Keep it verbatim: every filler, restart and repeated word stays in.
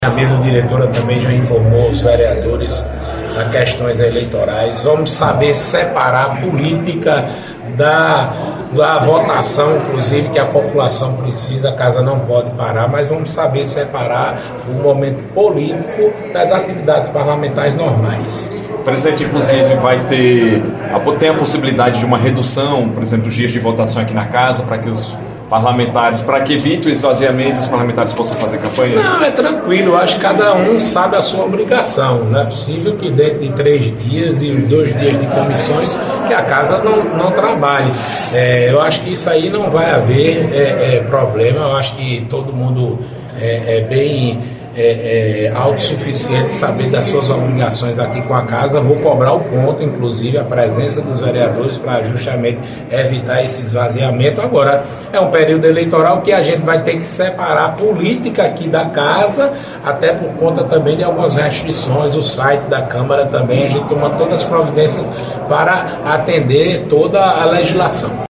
A mesa diretora também já informou os vereadores das questões eleitorais. Vamos saber separar a política da, da votação, inclusive, que a população precisa. A casa não pode parar, mas vamos saber separar o momento político das atividades parlamentares normais. O presidente, inclusive, vai ter tem a possibilidade de uma redução, por exemplo, dos dias de votação aqui na casa, para que os parlamentares, para que evite o esvaziamento, os parlamentares possam fazer campanha? Não, é tranquilo, eu acho que cada um sabe a sua obrigação. Não é possível que dentro de três dias e os dois dias de comissões que a casa não, não trabalhe. É, eu acho que isso aí não vai haver é, é, problema. Eu acho que todo mundo é, é bem é, é, autossuficiente saber das suas obrigações aqui com a casa. Vou cobrar o ponto, inclusive a presença dos vereadores, para justamente evitar esse esvaziamento. Agora, é um período eleitoral que a gente vai ter que separar a política aqui da casa, até por conta também de algumas restrições. O site da Câmara também, a gente toma todas as providências para atender toda a legislação.